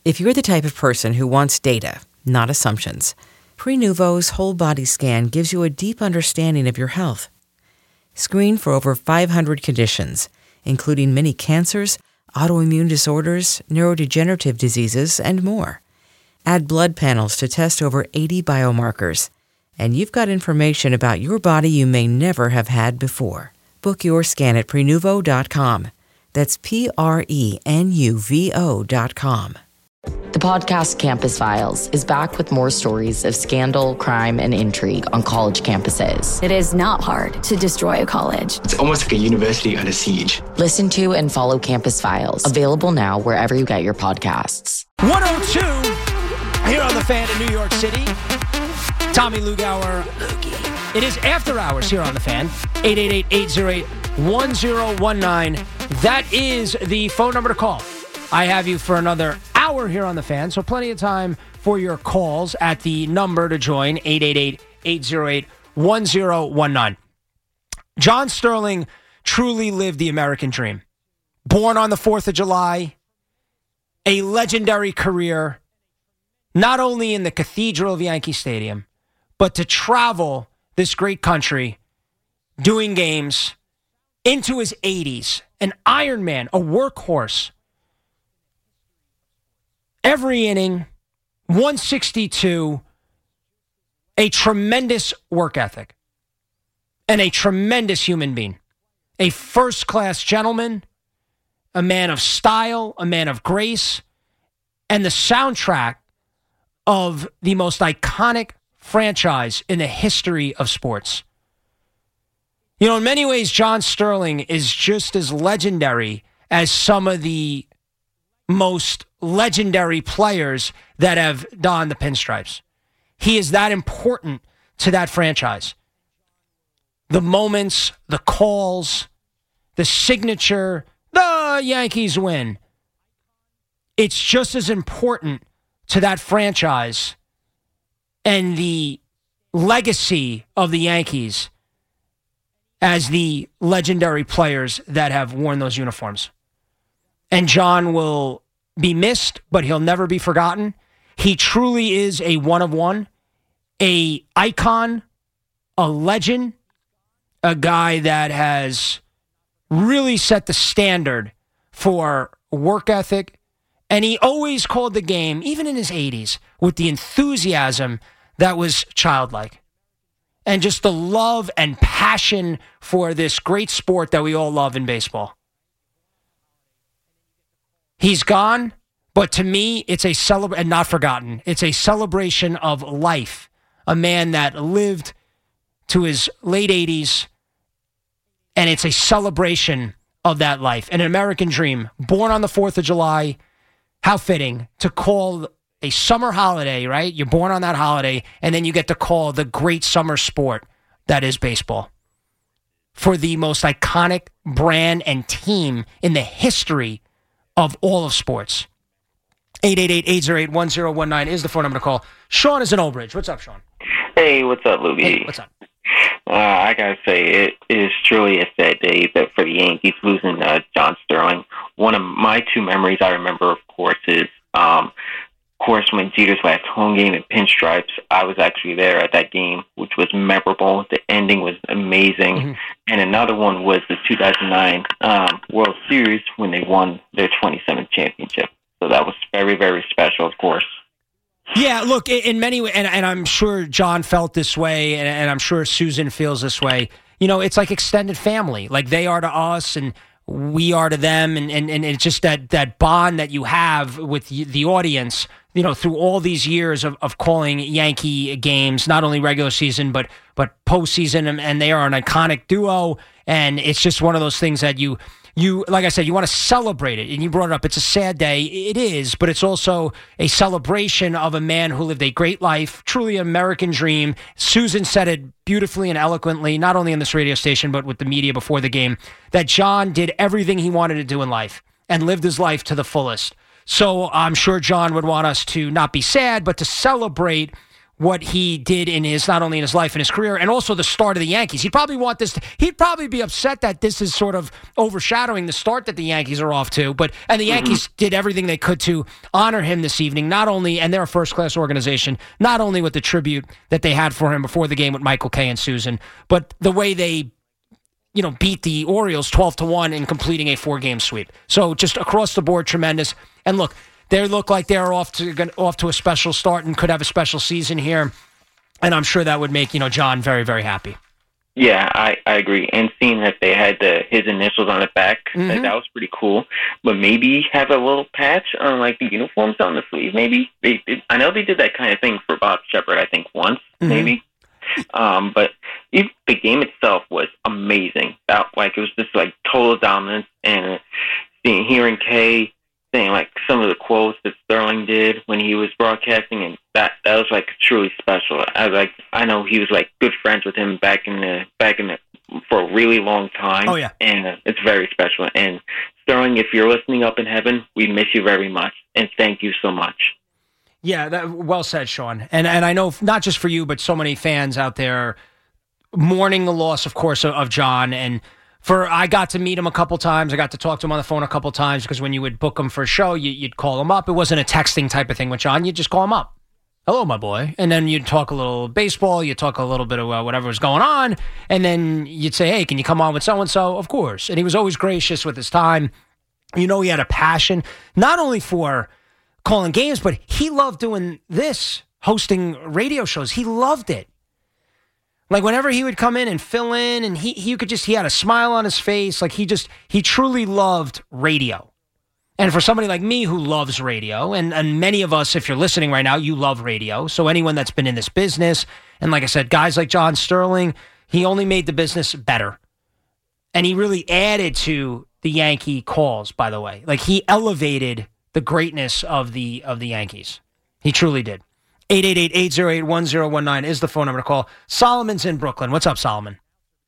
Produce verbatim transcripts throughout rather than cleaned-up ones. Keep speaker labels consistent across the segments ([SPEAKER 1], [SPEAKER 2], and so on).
[SPEAKER 1] If you're the type of person who wants data, not assumptions, Prenuvo's whole body scan gives you a deep understanding of your health. Screen for over five hundred conditions, including many cancers, autoimmune disorders, neurodegenerative diseases, and more. Add blood panels to test over eighty biomarkers, and you've got information about your body you may never have had before. Book your scan at Prenuvo dot com. That's P R E N U V O dot com.
[SPEAKER 2] The podcast Campus Files is back with more stories of scandal, crime, and intrigue on college campuses.
[SPEAKER 3] It is not hard to destroy a college.
[SPEAKER 4] It's almost like a university under siege.
[SPEAKER 2] Listen to and follow Campus Files, available now wherever you get your podcasts.
[SPEAKER 5] one oh two here on The Fan in New York City. Tommy Lugauer. It is After Hours here on The Fan. eight eight eight, eight oh eight, one oh one nine. That is the phone number to call. I have you for another hour here on The Fan, so plenty of time for your calls at the number to join, eight eight eight, eight oh eight, one oh one nine. John Sterling truly lived the American dream. Born on the fourth of July, a legendary career, not only in the Cathedral of Yankee Stadium, but to travel this great country doing games into his eighties, an Iron Man, a workhorse. Every inning, one sixty-two, a tremendous work ethic, and a tremendous human being. A first-class gentleman, a man of style, a man of grace, and the soundtrack of the most iconic franchise in the history of sports. You know, in many ways, John Sterling is just as legendary as some of the most legendary players that have donned the pinstripes. He is that important to that franchise. The moments, the calls, the signature, the Yankees win. It's just as important to that franchise and the legacy of the Yankees as the legendary players that have worn those uniforms. And John will be missed, but he'll never be forgotten. He truly is a one of one, a icon, a legend, a guy that has really set the standard for work ethic. And he always called the game, even in his eighties, with the enthusiasm that was childlike. And just the love and passion for this great sport that we all love in baseball. He's gone, but to me, it's a celebration, and not forgotten. It's a celebration of life. A man that lived to his late eighties, and it's a celebration of that life. An American dream, born on the fourth of July. How fitting to call a summer holiday, right? You're born on that holiday, and then you get to call the great summer sport that is baseball for the most iconic brand and team in the history of all of sports. eight eight eight, eight oh eight, one oh one nine is the phone number to call. Sean is in Old Bridge. What's up, Sean?
[SPEAKER 6] Hey, what's up, Lugie?
[SPEAKER 5] Hey, what's up?
[SPEAKER 6] Uh, I gotta say, it is truly a sad day that for the Yankees losing uh, John Sterling. One of my two memories I remember, of course, is, um, of course, when Jeter's last home game in pinstripes. I was actually there at that game, which was memorable. The ending was amazing. Mm-hmm. And another one was the two thousand nine um, World Series when they won their twenty-seventh championship. So that was very, very special, of course.
[SPEAKER 5] Yeah, look, in many ways, and, and I'm sure John felt this way, and, and I'm sure Susan feels this way. You know, it's like extended family. Like they are to us, and we are to them, and, and, and it's just that, that bond that you have with the audience, you know, through all these years of, of calling Yankee games, not only regular season, but but postseason, and, and they are an iconic duo, and it's just one of those things that you... You, like I said, you want to celebrate it, and you brought it up. It's a sad day. It is, but it's also a celebration of a man who lived a great life, truly an American dream. Susan said it beautifully and eloquently, not only on this radio station, but with the media before the game, that John did everything he wanted to do in life and lived his life to the fullest. So I'm sure John would want us to not be sad, but to celebrate what he did in his, not only in his life and his career, and also the start of the Yankees. He'd probably want this, to, he'd probably be upset that this is sort of overshadowing the start that the Yankees are off to, but, and the Yankees mm-hmm. did everything they could to honor him this evening, not only, and they're a first-class organization, not only with the tribute that they had for him before the game with Michael Kay and Susan, but the way they, you know, beat the Orioles twelve to one in completing a four-game sweep. So just across the board, tremendous. And look, they look like they're off to off to a special start and could have a special season here. And I'm sure that would make, you know, John very, very happy.
[SPEAKER 6] Yeah, I, I agree. And seeing that they had the, his initials on the back, mm-hmm. that, that was pretty cool. But maybe have a little patch on, like, the uniforms on the sleeve, maybe. They, they, I know they did that kind of thing for Bob Shepard, I think, once, mm-hmm. maybe. Um, but it, the game itself was amazing. That, like, it was just, like, total dominance. And seeing, hearing Kay saying, like, some of the quotes that Sterling did when he was broadcasting, and that that was, like, truly special. I like I know he was, like, good friends with him back in the back in the for a really long time.
[SPEAKER 5] Oh yeah,
[SPEAKER 6] and uh, it's very special. And Sterling, if you're listening up in heaven, we miss you very much, and thank you so much.
[SPEAKER 5] Yeah, that, well said, Sean. And and I know not just for you, but so many fans out there mourning the loss, of course, of, of John. And for I got to meet him a couple times. I got to talk to him on the phone a couple times because when you would book him for a show, you, you'd call him up. It wasn't a texting type of thing with John. You'd just call him up. Hello, my boy. And then you'd talk a little baseball. You'd talk a little bit of uh, whatever was going on. And then you'd say, hey, can you come on with so-and-so? Of course. And he was always gracious with his time. You know, he had a passion, not only for calling games, but he loved doing this, hosting radio shows. He loved it. Like whenever he would come in and fill in, and he, he could just, he had a smile on his face. Like he just, he truly loved radio. And for somebody like me who loves radio, and, and many of us, if you're listening right now, you love radio. So anyone that's been in this business, and like I said, guys like John Sterling, he only made the business better. And he really added to the Yankee calls, by the way. Like he elevated the greatness of the of the Yankees. He truly did. eight eight eight, eight oh eight, one oh one nine is the phone number to call. Solomon's in Brooklyn. What's up, Solomon?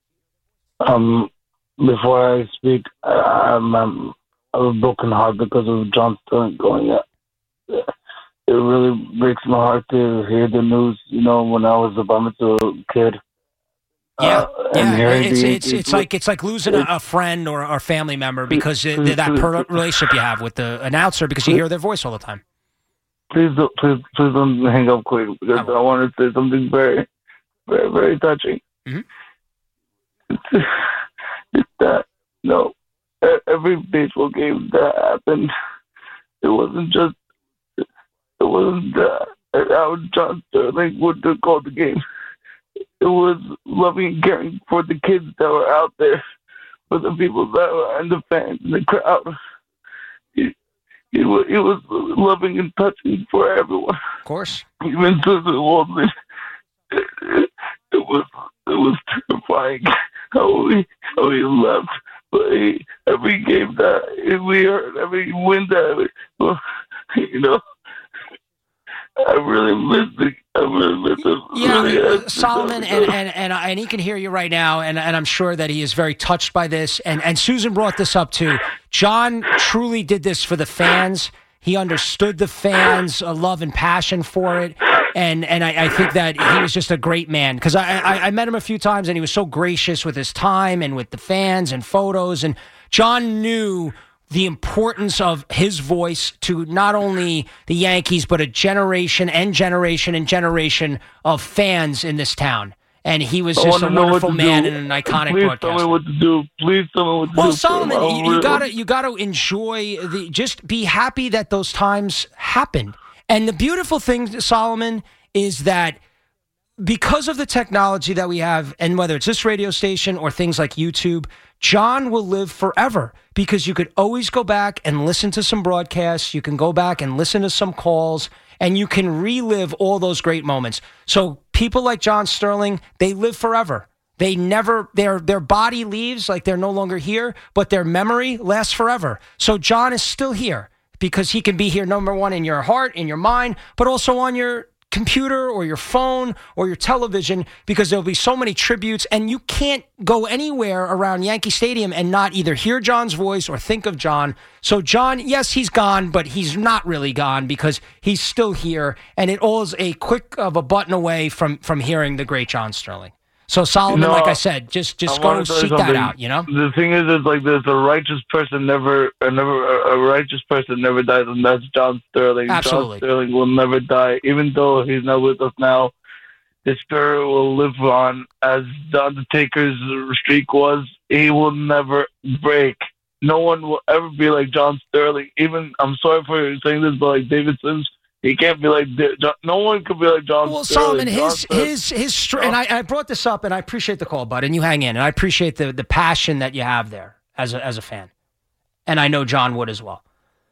[SPEAKER 7] Um, before I speak, I'm, I'm, I have a broken heart because of John Sterling going out. It really breaks my heart to hear the news, you know, when I was a bar mitzvah kid.
[SPEAKER 5] Yeah,
[SPEAKER 7] uh,
[SPEAKER 5] yeah. It's,
[SPEAKER 7] the,
[SPEAKER 5] it's, it's, it's like it's like losing a, a friend or a family member because of that per- relationship you have with the announcer because you hear their voice all the time.
[SPEAKER 7] Please don't, please, please don't hang up quick because I, I want to say something very, very, very touching.
[SPEAKER 5] Mm-hmm.
[SPEAKER 7] It's, it's that, you know, every baseball game that happened, it wasn't just, it wasn't uh, how John Sterling would call the game. It was loving and caring for the kids that were out there, for the people that were, and the fans and the crowd. It, it, was, it was loving and touching for everyone.
[SPEAKER 5] Of course.
[SPEAKER 7] Even Susan Waldman. It, it, it was it was terrifying how we how he left. But he, every game that we heard, every win that we, you know, I really miss it. I really miss it.
[SPEAKER 5] Yeah,
[SPEAKER 7] really
[SPEAKER 5] Solomon, and, and, and, and he can hear you right now, and, and I'm sure that he is very touched by this. And, and Susan brought this up too. John truly did this for the fans. He understood the fans' love and passion for it. And and I, I think that he was just a great man because I, I, I met him a few times, and he was so gracious with his time and with the fans and photos. And John knew the importance of his voice to not only the Yankees, but a generation and generation and generation of fans in this town. And he was just a wonderful man and an iconic
[SPEAKER 7] Please
[SPEAKER 5] broadcaster.
[SPEAKER 7] Please tell me what to do. Please tell me what to
[SPEAKER 5] well,
[SPEAKER 7] do.
[SPEAKER 5] Well, Solomon, you, you gotta you gotta enjoy the. Just be happy that those times happened. And the beautiful thing, Solomon, is that because of the technology that we have, and whether it's this radio station or things like YouTube, John will live forever because you could always go back and listen to some broadcasts. You can go back and listen to some calls, and you can relive all those great moments. So people like John Sterling, they live forever. They never, their their body leaves, like they're no longer here, but their memory lasts forever. So John is still here because he can be here, number one, in your heart, in your mind, but also on your computer or your phone or your television, because there'll be so many tributes, and you can't go anywhere around Yankee Stadium and not either hear John's voice or think of John. So John, yes, he's gone, but he's not really gone because he's still here, and it all is a quick of a button away from from hearing the great John Sterling. So Solomon,
[SPEAKER 7] No,
[SPEAKER 5] like I said, just just
[SPEAKER 7] I
[SPEAKER 5] go
[SPEAKER 7] wanna tell you
[SPEAKER 5] seek that
[SPEAKER 7] something.
[SPEAKER 5] out, you know?
[SPEAKER 7] The thing is, is like this: a righteous person never, a never, a righteous person never dies, and that's John Sterling.
[SPEAKER 5] Absolutely.
[SPEAKER 7] John Sterling will never die, even though he's not with us now. His spirit will live on, as the Undertaker's streak was. He will never break. No one will ever be like John Sterling. Even, I'm sorry for saying this, but like David Sims, he can't be like John. No one could be like John.
[SPEAKER 5] Well,
[SPEAKER 7] Sterling.
[SPEAKER 5] Solomon, his
[SPEAKER 7] John
[SPEAKER 5] his his str- and I, I brought this up, and I appreciate the call, bud, and you hang in, and I appreciate the the passion that you have there as a, as a fan, and I know John would as well.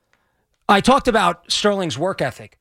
[SPEAKER 5] I talked about Sterling's work ethic.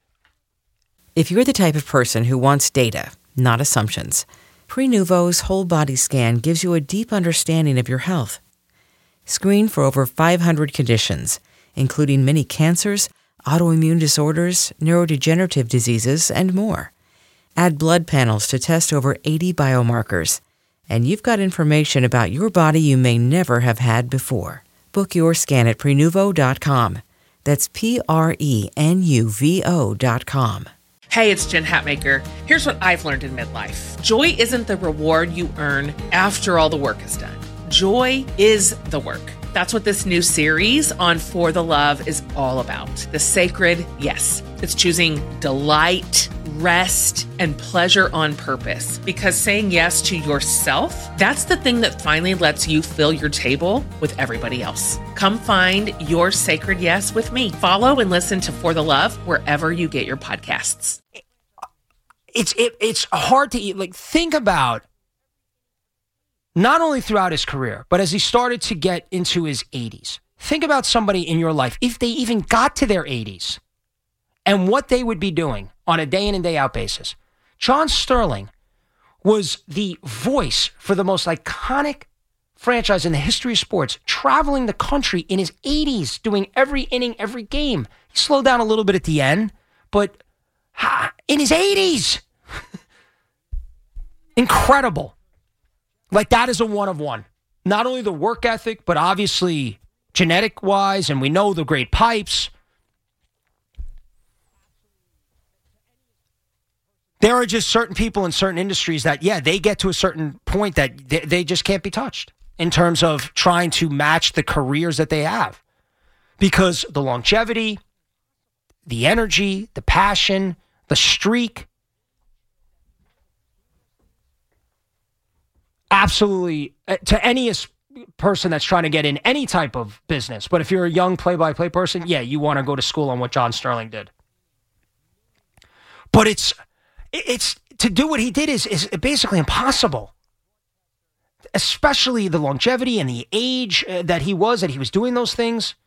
[SPEAKER 1] If you're the type of person who wants data, not assumptions, Prenuvo's whole body scan gives you a deep understanding of your health. Screen for over five hundred conditions, including many cancers, autoimmune disorders, neurodegenerative diseases, and more. Add blood panels to test over eighty biomarkers, and you've got information about your body you may never have had before. Book your scan at Prenuvo dot com. That's P R E N U V O dot com.
[SPEAKER 8] Hey, it's Jen Hatmaker. Here's what I've learned in midlife. Joy isn't the reward you earn after all the work is done. Joy is the work. That's what this new series on For the Love is all about. The sacred yes. It's choosing delight, rest, and pleasure on purpose. Because saying yes to yourself, that's the thing that finally lets you fill your table with everybody else. Come find your sacred yes with me. Follow and listen to For the Love wherever you get your podcasts.
[SPEAKER 5] It's it, it's hard to eat. Like, think about not only throughout his career, but as he started to get into his eighties. Think about somebody in your life, if they even got to their eighties, and what they would be doing on a day in and day out basis. John Sterling was the voice for the most iconic franchise in the history of sports, traveling the country in his eighties, doing every inning, every game. He slowed down a little bit at the end, but ha, in his eighties. Incredible. Like, that is a one of one. Not only the work ethic, but obviously genetic wise, and we know the great pipes. There are just certain people in certain industries that, yeah, they get to a certain point that they, they just can't be touched in terms of trying to match the careers that they have. Because the longevity, the energy, the passion, the streak, absolutely, to any person that's trying to get in any type of business. But if you're a young play-by-play person, yeah, you want to go to school on what John Sterling did. But it's it's to do what he did is is basically impossible. Especially the longevity and the age that he was, that he was doing those things.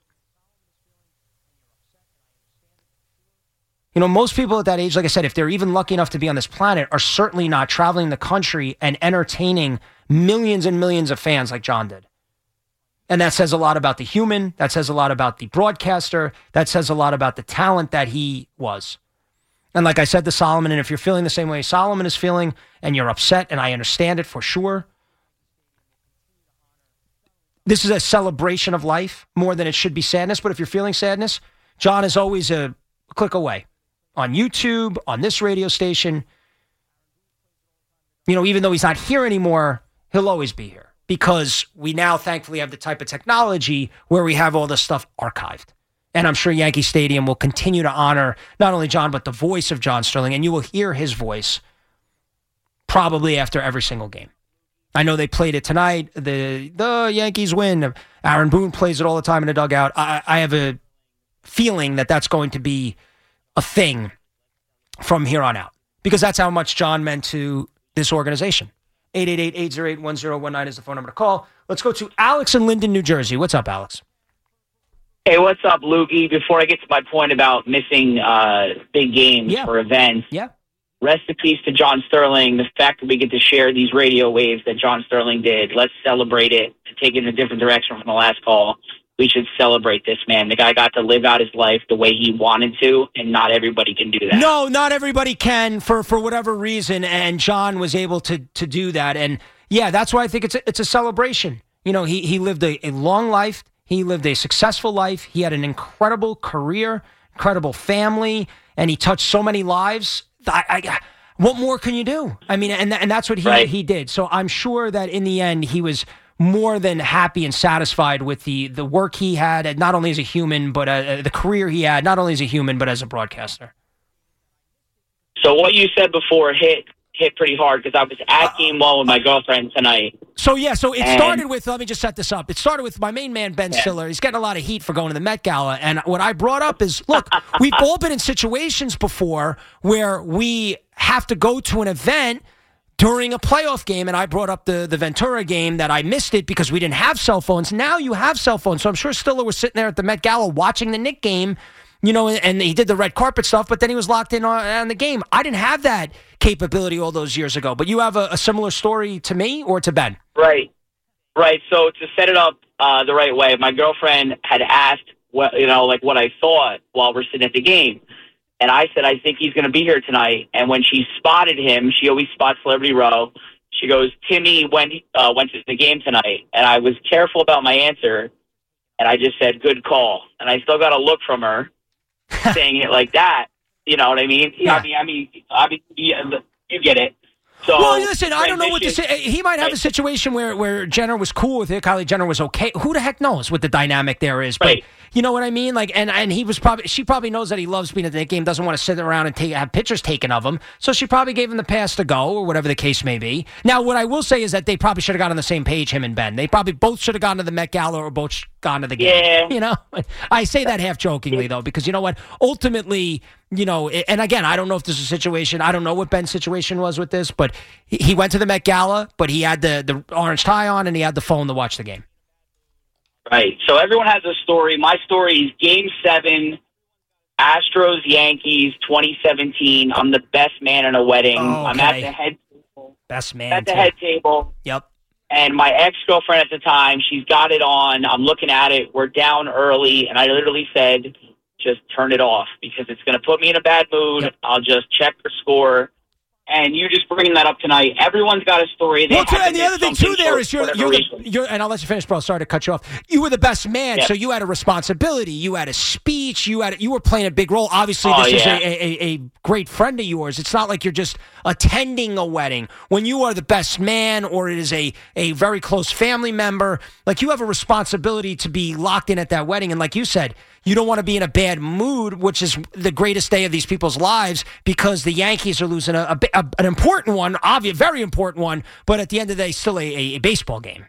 [SPEAKER 5] You know, most people at that age, like I said, if they're even lucky enough to be on this planet, are certainly not traveling the country and entertaining millions and millions of fans like John did. And that says a lot about the human. That says a lot about the broadcaster. That says a lot about the talent that he was. And like I said to Solomon, and if you're feeling the same way Solomon is feeling, and you're upset, and I understand it for sure, this is a celebration of life more than it should be sadness. But if you're feeling sadness, John is always a click away. On YouTube, on this radio station. You know, even though he's not here anymore, he'll always be here. Because we now thankfully have the type of technology where we have all this stuff archived. And I'm sure Yankee Stadium will continue to honor not only John, but the voice of John Sterling. And you will hear his voice probably after every single game. I know they played it tonight. The the Yankees win. Aaron Boone plays it all the time in the dugout. I, I have a feeling that that's going to be a thing from here on out, because that's how much John meant to this organization. eight eight eight, eight zero eight, one zero one nine is the phone number to call. Let's go to Alex in Linden, New Jersey. What's up, Alex?
[SPEAKER 9] Hey, what's up, Lukey? Before I get to my point about missing uh, big games
[SPEAKER 5] yeah.
[SPEAKER 9] or events,
[SPEAKER 5] yeah.
[SPEAKER 9] rest in peace to John Sterling. The fact that we get to share these radio waves that John Sterling did, let's celebrate it, to take it in a different direction from the last call. we should celebrate this man. The guy got to live out his life the way he wanted to, and not everybody can do that.
[SPEAKER 5] No, not everybody can for, for whatever reason, and John was able to to do that. And, yeah, that's why I think it's a, it's a celebration. You know, he, he lived a, a long life. He lived a successful life. He had an incredible career, incredible family, and he touched so many lives. I, I, what more can you do? I mean, and and that's what he
[SPEAKER 9] right.
[SPEAKER 5] he did. So I'm sure that in the end, he was more than happy and satisfied with the the work he had, not only as a human, but uh, the career he had, not only as a human, but as a broadcaster.
[SPEAKER 9] So what you said before hit hit pretty hard because I was at Game One with my girlfriend tonight.
[SPEAKER 5] So, yeah, so it
[SPEAKER 9] and,
[SPEAKER 5] started with, let me just set this up. It started with my main man, Ben
[SPEAKER 9] yeah.
[SPEAKER 5] Stiller. He's getting a lot of heat for going to the Met Gala. And what I brought up is, look, we've all been in situations before where we have to go to an event during a playoff game. And I brought up the, the Ventura game that I missed it because we didn't have cell phones. Now you have cell phones. So I'm sure Stiller was sitting there at the Met Gala watching the Knick game. You know, and he did the red carpet stuff, but then he was locked in on, on the game. I didn't have that capability all those years ago. But you have a, a similar story to me or to Ben?
[SPEAKER 9] Right, right. So to set it up uh, the right way, my girlfriend had asked, what, you know, like what I thought while we're sitting at the game. And I said, I think he's going to be here tonight. And when she spotted him, she always spots Celebrity Row. She goes, Timmy went, uh, went to the game tonight. And I was careful about my answer. And I just said, good call. And I still got a look from her. Saying it like that, you know what I mean? Yeah. I mean, I mean, obviously, you get it. So,
[SPEAKER 5] well, listen, I don't know what to say. He might have a situation where, where Jenner was cool with it. Kylie Jenner was okay. Who the heck knows what the dynamic there is? But
[SPEAKER 9] right.
[SPEAKER 5] you know what I mean? Like, and, and he was probably, she probably knows that he loves being at the game, doesn't want to sit around and take, have pictures taken of him. So she probably gave him the pass to go or whatever the case may be. Now, what I will say is that they probably should have got on the same page, him and Ben. They probably both should have gone to the Met Gala or both gone to the game.
[SPEAKER 9] Yeah.
[SPEAKER 5] You know, I say that half jokingly though, because you know what? Ultimately, you know, and again, I don't know if this is a situation. I don't know what Ben's situation was with this, but he went to the Met Gala, but he had the, the orange tie on and he had the phone to watch the game.
[SPEAKER 9] Right. So everyone has a story. My story is Game seven, Astros, Yankees, twenty seventeen. I'm the best man in a wedding.
[SPEAKER 5] Oh, okay.
[SPEAKER 9] I'm at the head table.
[SPEAKER 5] Best man.
[SPEAKER 9] At the
[SPEAKER 5] too.
[SPEAKER 9] head table.
[SPEAKER 5] Yep.
[SPEAKER 9] And my ex-girlfriend at the time, she's got it on. I'm looking at it. We're down early. And I literally said, just turn it off because it's going to put me in a bad mood. Yep. I'll just check the score. And you just bringing that up tonight. Everyone's got a story. They
[SPEAKER 5] well, too, and the other thing, too, there is you're, you're, the, you're, and I'll let you finish, bro. Sorry to cut you off. You were the best man, yep. so you had a responsibility. You had a speech. You had you were playing a big role. Obviously,
[SPEAKER 9] oh,
[SPEAKER 5] this
[SPEAKER 9] yeah.
[SPEAKER 5] is a, a, a great friend of yours. It's not like you're just attending a wedding. When you are the best man or it is a, a very close family member, like you have a responsibility to be locked in at that wedding. And like you said, you don't want to be in a bad mood, which is the greatest day of these people's lives because the Yankees are losing a, a, a an important one, obvious, very important one, but at the end of the day, still a, a, a baseball game.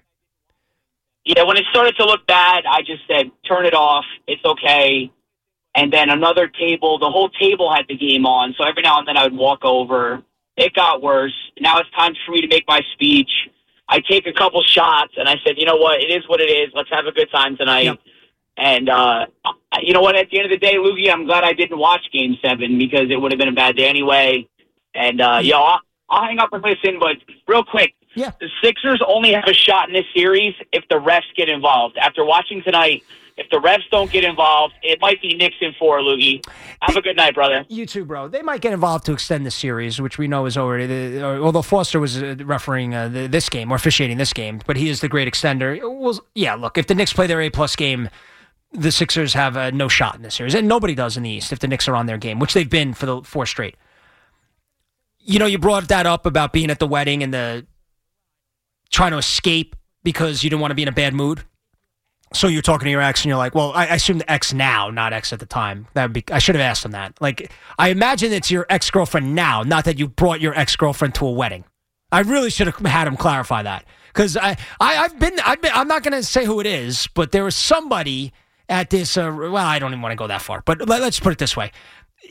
[SPEAKER 9] Yeah, when it started to look bad, I just said, turn it off. It's okay. And then another table, the whole table had the game on, so every now and then I would walk over. It got worse. Now it's time for me to make my speech. I take a couple shots, and I said, you know what? It is what it is. Let's have a good time tonight. Yep. And, uh, you know what, at the end of the day, Lukey, I'm glad I didn't watch Game seven because it would have been a bad day anyway. And, uh, yo, I'll, I'll hang up and listen, but real quick,
[SPEAKER 5] yeah.
[SPEAKER 9] the Sixers only have a shot in this series if the refs get involved. After watching tonight, if the refs don't get involved, it might be Knicks in four, Lukey. Have a good night, brother.
[SPEAKER 5] You too, bro. They might get involved to extend the series, which we know is already, the, although Foster was refereeing uh, the, this game or officiating this game, but he is the great extender. Well, yeah, look, if the Knicks play their A-plus game, the Sixers have uh, no shot in this series, and nobody does in the East if the Knicks are on their game, which they've been for the four straight. You know, you brought that up about being at the wedding and the trying to escape because you didn't want to be in a bad mood. So you're talking to your ex, and you're like, "Well, I, I assume the ex now, not ex at the time." That would be. I should have asked him that. Like, I imagine it's your ex girlfriend now, not that you brought your ex girlfriend to a wedding. I really should have had him clarify that because I, I, I've been, I've been. I'm not going to say who it is, but there was somebody at this, uh, well, I don't even want to go that far, but let, let's put it this way.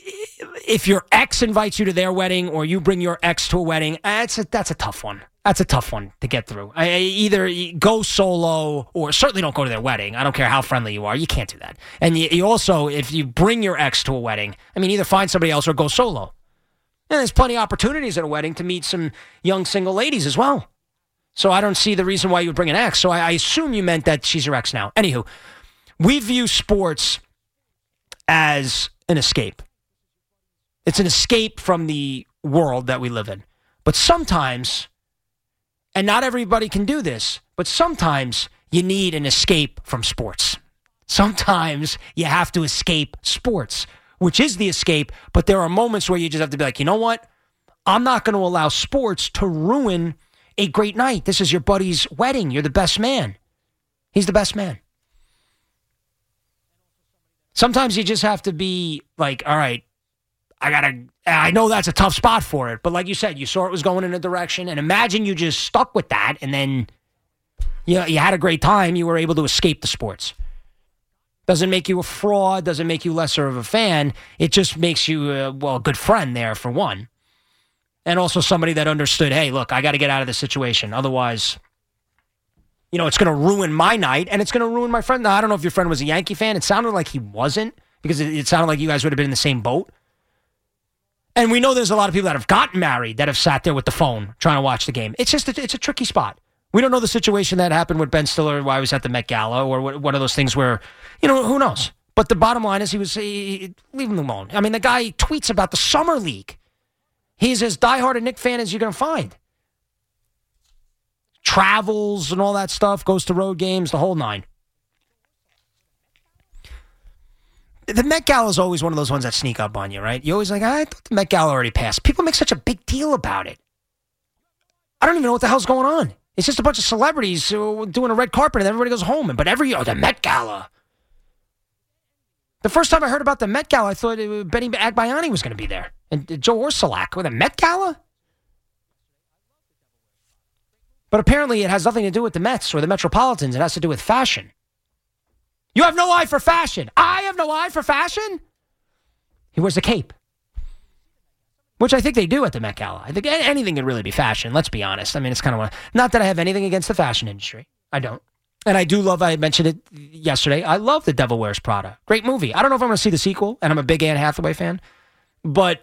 [SPEAKER 5] If your ex invites you to their wedding or you bring your ex to a wedding, that's a, that's a tough one. That's a tough one to get through. I, I either go solo or certainly don't go to their wedding. I don't care how friendly you are. You can't do that. And you, you also, if you bring your ex to a wedding, I mean, either find somebody else or go solo. And there's plenty of opportunities at a wedding to meet some young single ladies as well. So I don't see the reason why you would bring an ex. So I, I assume you meant that she's your ex now. Anywho, We view sports as an escape. It's an escape from the world that we live in. But sometimes, and not everybody can do this, but sometimes you need an escape from sports. Sometimes you have to escape sports, which is the escape, but there are moments where you just have to be like, you know what? I'm not going to allow sports to ruin a great night. This is your buddy's wedding. You're the best man. He's the best man. Sometimes you just have to be like, all right, I got to, I know that's a tough spot for it, but like you said, you saw it was going in a direction, and imagine you just stuck with that, and then you, you had a great time. You were able to escape the sports. Doesn't make you a fraud, doesn't make you lesser of a fan. It just makes you, a, well, a good friend there, for one. And also somebody that understood, hey, look, I got to get out of this situation. Otherwise, you know, it's going to ruin my night, and it's going to ruin my friend. Now, I don't know if your friend was a Yankee fan. It sounded like he wasn't, because it, it sounded like you guys would have been in the same boat. And we know there's a lot of people that have gotten married that have sat there with the phone trying to watch the game. It's just, a, it's a tricky spot. We don't know the situation that happened with Ben Stiller while he was at the Met Gala, or one of those things where, you know, who knows? But the bottom line is he was, he, leave him alone. I mean, the guy tweets about the Summer League. He's as diehard a Knick fan as you're going to find. Travels and all that stuff, goes to road games, the whole nine. The Met Gala is always one of those ones that sneak up on you, right? You're always like, I thought the Met Gala already passed. People make such a big deal about it. I don't even know what the hell's going on. It's just a bunch of celebrities doing a red carpet and everybody goes home. But every year, the Met Gala. The first time I heard about the Met Gala, I thought Benny Agbayani was going to be there. And Joe Orsulak with a Met Gala? But apparently it has nothing to do with the Mets or the Metropolitans. It has to do with fashion. You have no eye for fashion. I have no eye for fashion? He wears a cape. Which I think they do at the Met Gala. I think anything can really be fashion, let's be honest. I mean, it's kind of, a, not that I have anything against the fashion industry. I don't. And I do love, I mentioned it yesterday, I love The Devil Wears Prada. Great movie. I don't know if I'm going to see the sequel, and I'm a big Anne Hathaway fan, but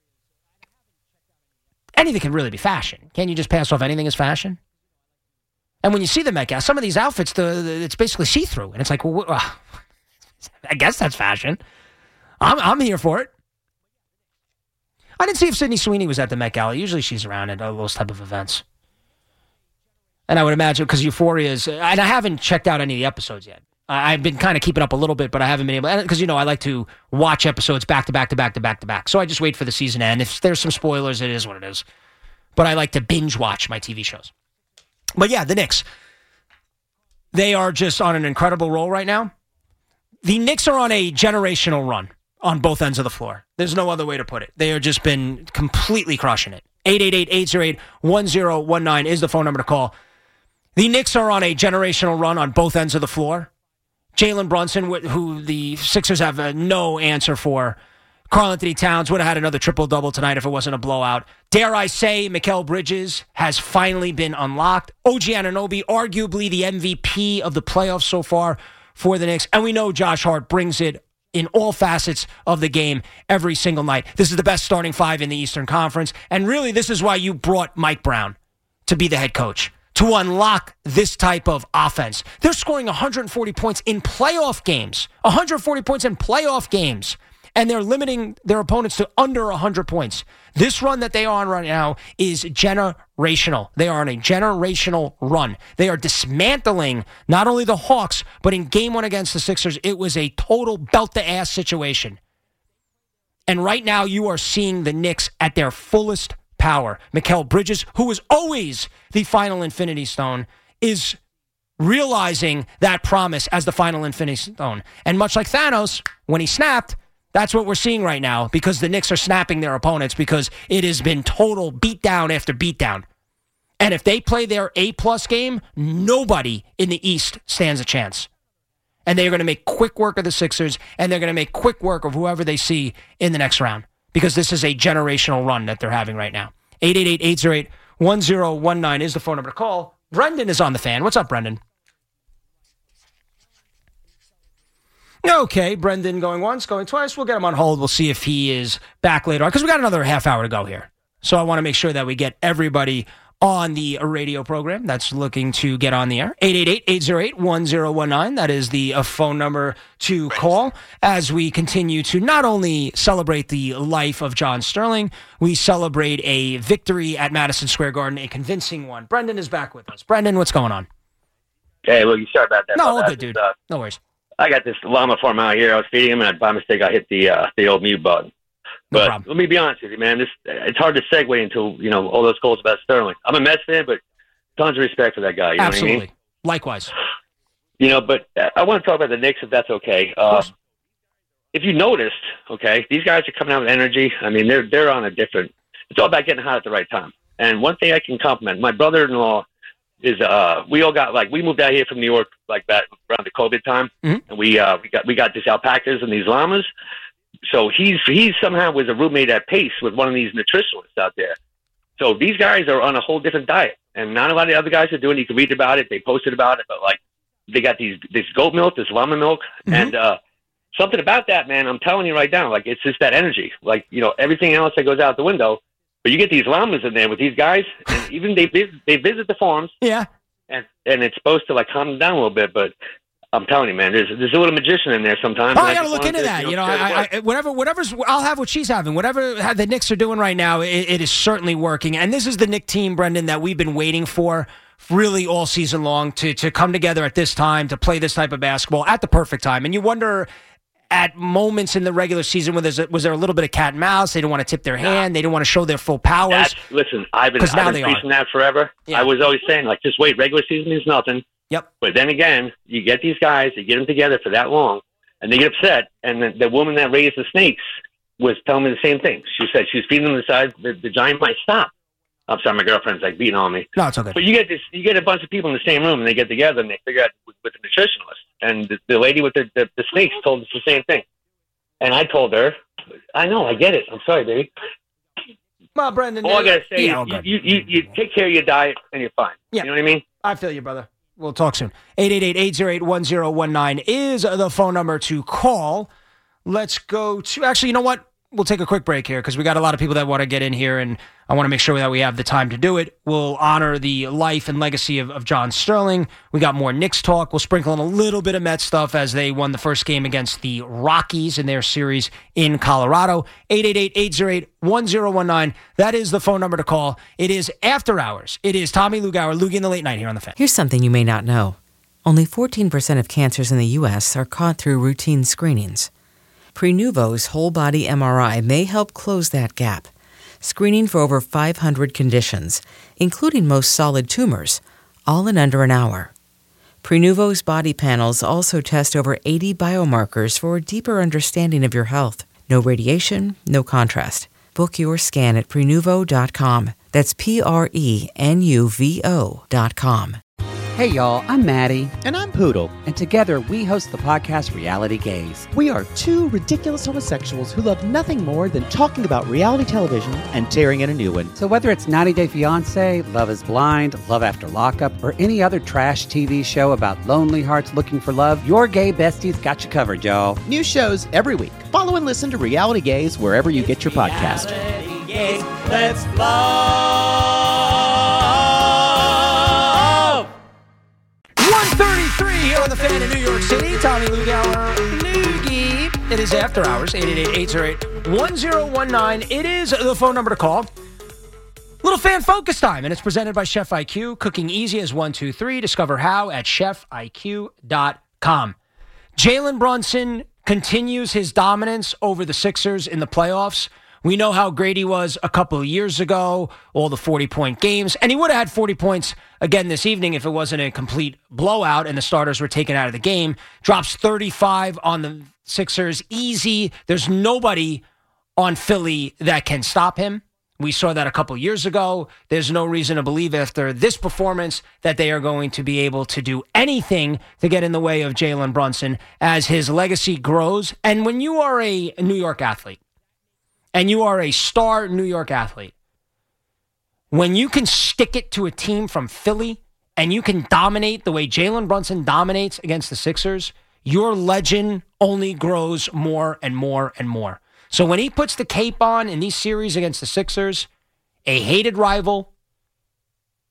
[SPEAKER 5] anything can really be fashion. Can't you just pass off anything as fashion? And when you see the Met Gala, some of these outfits, the, the it's basically see-through. And it's like, well, uh, I guess that's fashion. I'm, I'm here for it. I didn't see if Sydney Sweeney was at the Met Gala. Usually she's around at those type of events. And I would imagine, because Euphoria is, and I haven't checked out any of the episodes yet. I've been kind of keeping up a little bit, but I haven't been able, because, you know, I like to watch episodes back to back to back to back to back. So I just wait for the season to end. If there's some spoilers, it is what it is. But I like to binge watch my T V shows. But yeah, the Knicks, they are just on an incredible roll right now. The Knicks are on a generational run on both ends of the floor. There's no other way to put it. They have just been completely crushing it. eight eight eight, eight oh eight, one oh one nine is the phone number to call. The Knicks are on a generational run on both ends of the floor. Jalen Brunson, who the Sixers have uh, no answer for. Karl-Anthony Towns would have had another triple-double tonight if it wasn't a blowout. Dare I say, Mikal Bridges has finally been unlocked. O G Anunoby, arguably the M V P of the playoffs so far for the Knicks. And we know Josh Hart brings it in all facets of the game every single night. This is the best starting five in the Eastern Conference. And really, this is why you brought Mike Brown to be the head coach, to unlock this type of offense. They're scoring one hundred forty points in playoff games. one hundred forty points in playoff games. And they're limiting their opponents to under one hundred points. This run that they are on right now is generational. They are on a generational run. They are dismantling not only the Hawks, but in game one against the Sixers, it was a total belt-to-ass situation. And right now, you are seeing the Knicks at their fullest power. Mikal Bridges, who was always the final Infinity Stone, is realizing that promise as the final Infinity Stone. And much like Thanos, when he snapped, that's what we're seeing right now, because the Knicks are snapping their opponents, because it has been total beatdown after beatdown. And if they play their A-plus game, nobody in the East stands a chance. And they're going to make quick work of the Sixers, and they're going to make quick work of whoever they see in the next round, because this is a generational run that they're having right now. eight eight eight, eight oh eight, one oh one nine is the phone number to call. Brendan is on the fan. What's up, Brendan? Okay, Brendan going once, going twice. We'll get him on hold. We'll see if he is back later on, because we got another half hour to go here. So I want to make sure that we get everybody on the radio program that's looking to get on the air. eight eight eight, eight oh eight, one oh one nine. That is the uh, phone number to call as we continue to not only celebrate the life of John Sterling, we celebrate a victory at Madison Square Garden, a convincing one. Brendan is back with us. Brendan, what's going on?
[SPEAKER 10] Hey, look, you sorry about that.
[SPEAKER 5] No,
[SPEAKER 10] all
[SPEAKER 5] all good, dude. Uh, no worries.
[SPEAKER 10] I got this llama farm out here. I was feeding him, and by mistake, I hit the uh, the old mute button.
[SPEAKER 5] No
[SPEAKER 10] but
[SPEAKER 5] problem.
[SPEAKER 10] Let me be honest with you, man. This it's hard to segue into you know all those calls about Sterling. I'm a Mets fan, but tons of respect for that guy. You
[SPEAKER 5] Absolutely.
[SPEAKER 10] know what I mean?
[SPEAKER 5] Likewise.
[SPEAKER 10] You know, but I want to talk about the Knicks if that's okay. Uh, if you noticed, okay, these guys are coming out with energy. I mean, they're they're on a different. It's all about getting hot at the right time. And one thing I can compliment my brother-in-law is uh we all got like we moved out here from New York like back around the COVID time,
[SPEAKER 5] mm-hmm.
[SPEAKER 10] and we uh we got we got these alpacas and these llamas. So he's he somehow was a roommate at Pace with one of these nutritionalists out there. So these guys are on a whole different diet, and not a lot of the other guys are doing. You can read about it. They posted about it, but like they got these this goat milk, this llama milk,
[SPEAKER 5] mm-hmm.
[SPEAKER 10] and uh something about that, man. I'm telling you right now, like it's just that energy. Like you know everything else that goes out the window, but you get these llamas in there with these guys, and even they visit, they visit the farms.
[SPEAKER 5] Yeah,
[SPEAKER 10] and and it's supposed to like calm them down a little bit, but. I'm telling you, man, there's there's a little magician in there sometimes.
[SPEAKER 5] Oh, I got to look into to, that. You know, you know I, I, whatever, whatever's, I'll have what she's having. Whatever the Knicks are doing right now, it, it is certainly working. And this is the Knicks team, Brendan, that we've been waiting for really all season long to to come together at this time to play this type of basketball at the perfect time. And you wonder at moments in the regular season when there's a, was there a little bit of cat and mouse? They didn't want to tip their hand. They didn't want to show their full powers.
[SPEAKER 10] That's, listen, I've been, I've been preaching that forever. Yeah. I was always saying, like, just wait. Regular season means nothing.
[SPEAKER 5] Yep.
[SPEAKER 10] But then again, you get these guys, you get them together for that long, and they get upset. And the, the woman that raised the snakes was telling me the same thing. She said she was feeding them the size the, the giant might stop. I'm sorry, my girlfriend's like beating on me.
[SPEAKER 5] No, it's okay.
[SPEAKER 10] But you get this, you get a bunch of people in the same room, and they get together and they figure out with, with the nutritionalist. And the, the lady with the, the, the snakes told us the same thing. And I told her, I know, I get it. I'm sorry, baby.
[SPEAKER 5] Well, Brendan,
[SPEAKER 10] all I gotta say
[SPEAKER 5] yeah,
[SPEAKER 10] is you, you, you, you take care of your diet, and you're fine.
[SPEAKER 5] Yeah.
[SPEAKER 10] You know what I mean?
[SPEAKER 5] I feel you, brother. We'll talk soon. eight eight eight, eight oh eight, one oh one nine is the phone number to call. Let's go to... Actually, you know what? We'll take a quick break here because we got a lot of people that want to get in here, and I want to make sure that we have the time to do it. We'll honor the life and legacy of, of John Sterling. We got more Knicks talk. We'll sprinkle in a little bit of Mets stuff as they won the first game against the Rockies in their series in Colorado. eight eight eight, eight oh eight, one oh one nine. That is the phone number to call. It is After Hours. It is Tommy Lugauer, Loogie in the Late Night here on the Fan.
[SPEAKER 1] Here's something you may not know. Only fourteen percent of cancers in the U S are caught through routine screenings. Prenuvo's whole-body M R I may help close that gap, screening for over five hundred conditions, including most solid tumors, all in under an hour. Prenuvo's body panels also test over eighty biomarkers for a deeper understanding of your health. No radiation, no contrast. Book your scan at prenuvo dot com. That's P R E N U V O dot com.
[SPEAKER 11] Hey y'all, I'm Maddie. And I'm Poodle. And together we host the podcast Reality Gaze.
[SPEAKER 12] We are two ridiculous homosexuals who love nothing more than talking about reality television and tearing in a new one.
[SPEAKER 11] So whether it's ninety day fiancé, Love is Blind, Love After Lockup, or any other trash T V show about lonely hearts looking for love, your gay besties got you covered, y'all.
[SPEAKER 12] New shows every week. Follow and listen to Reality Gaze wherever you get your podcast.
[SPEAKER 13] Reality Gaze, let's love.
[SPEAKER 5] one thirty-three here on the Fan in New York City. Tommy Lugauer, Loogie. It is After Hours, eight eight eight, eight oh eight, one oh one nine. It is the phone number to call. Little Fan Focus time, and it's presented by Chef I Q. Cooking easy as one, two, three. Discover how at chef I Q dot com. Jalen Brunson continues his dominance over the Sixers in the playoffs. We know how great he was a couple of years ago, all the forty-point games, and he would have had forty points again this evening if it wasn't a complete blowout and the starters were taken out of the game. Drops thirty-five on the Sixers, easy. There's nobody on Philly that can stop him. We saw that a couple of years ago. There's no reason to believe after this performance that they are going to be able to do anything to get in the way of Jalen Brunson as his legacy grows. And when you are a New York athlete, and you are a star New York athlete, when you can stick it to a team from Philly and you can dominate the way Jalen Brunson dominates against the Sixers, your legend only grows more and more and more. So when he puts the cape on in these series against the Sixers, a hated rival,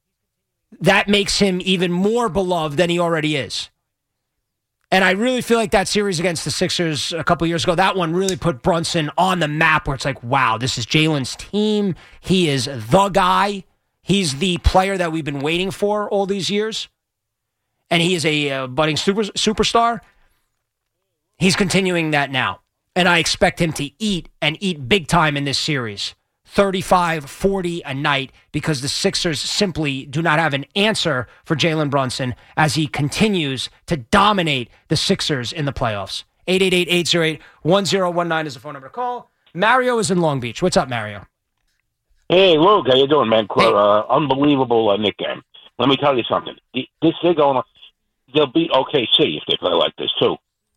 [SPEAKER 5] that makes him even more beloved than he already is. And I really feel like that series against the Sixers a couple years ago, that one really put Brunson on the map where it's like, wow, this is Jalen's team. He is the guy. He's the player that we've been waiting for all these years. And he is a uh, budding super, superstar. He's continuing that now. And I expect him to eat and eat big time in this series. thirty-five, forty a night because the Sixers simply do not have an answer for Jalen Brunson as he continues to dominate the Sixers in the playoffs. eight eight eight, eight oh eight, one oh one nine is the phone number to call. Mario is in Long Beach. What's up, Mario?
[SPEAKER 14] Hey, Luke, how you doing, man? Hey. Uh, unbelievable uh, Knick game. Let me tell you something. This they're going, they'll beat O K C if they play like this too.